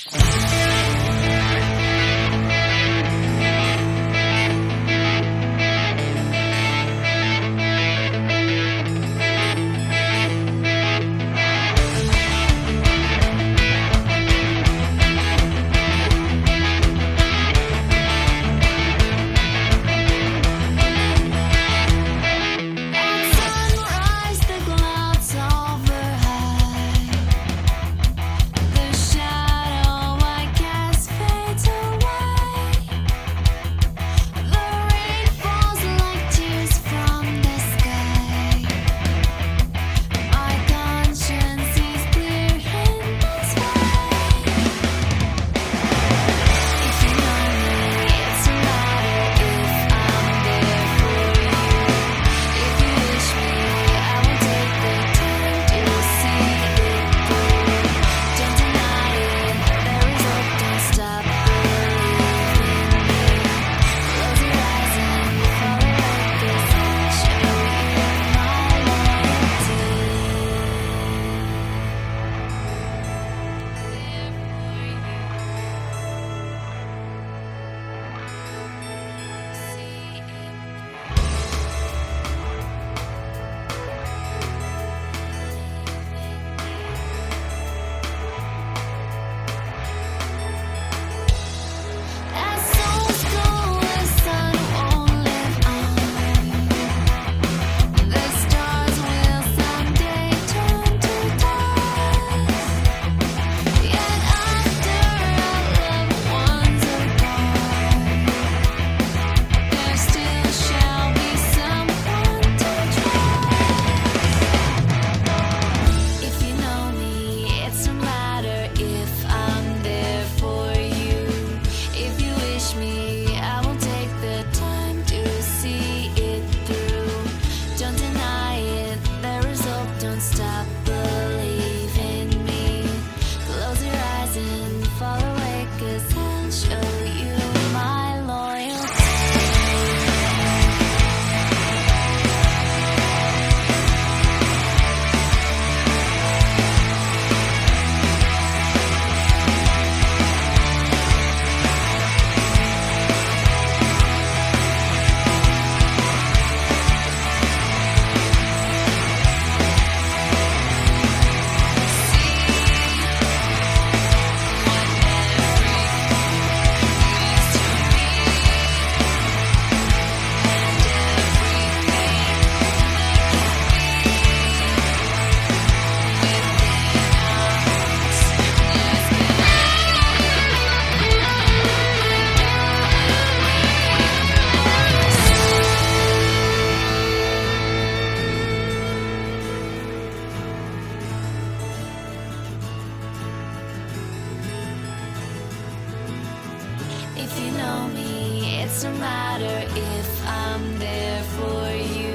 If you know me, it's no matter if I'm there for you.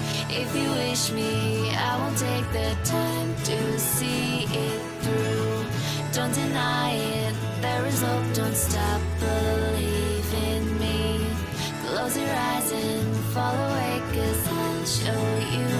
If you wish me, I won't take the time to see it through. Don't deny it, there is hope, don't stop, believe in me. Close your eyes and fall away, 'cause I'll show you